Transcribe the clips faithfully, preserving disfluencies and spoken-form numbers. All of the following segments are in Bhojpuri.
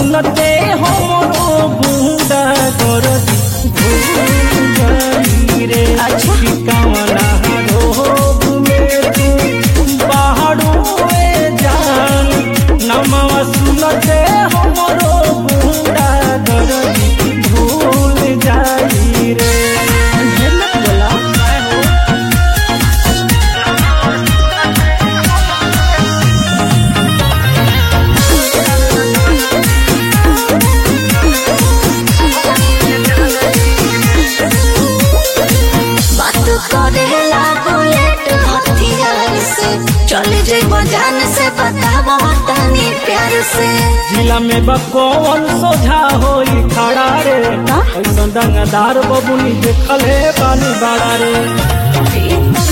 सुनते हमरो गुंडा कर भूल जाई रे कवना रोग में तू बाहरो जान नमवा सुनते हमरो गुंडा कर भूल जाई रे चले जेबो जान से बताबो तनी प्यार से जिला में बकौन सोझा होई खड़ा रे ऐसा दंगदार बबुनी देखले बानी बड़ा रे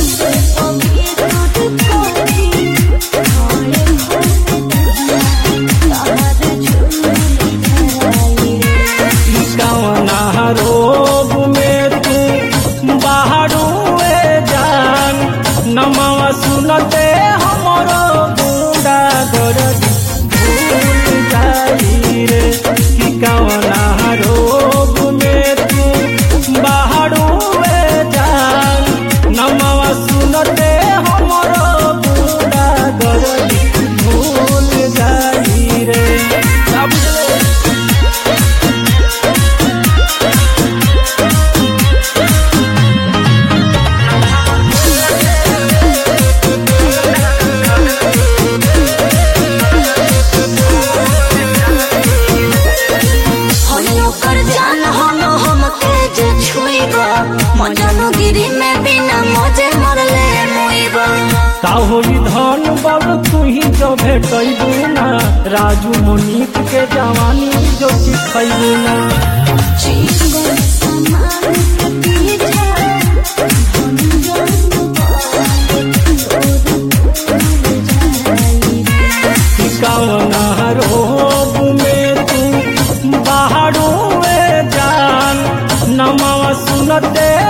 कवना रोग में तू बाहरो जान नमवा सुनते हमरो गुंडा कर भूल जाई रे कि कवना रोग में तू बाहरो जान नमवा सुनते हमरो गुंडा कर भूल जाई रे गिरी में बिना मजे मरले मुइबा का होई धन बड़ तू ही जो भेटैबू ना राजू मुनीत के जवानी जो सिखैबू ना जीवन समान कवना रोग में तू बाहरो जान नमवा सुनते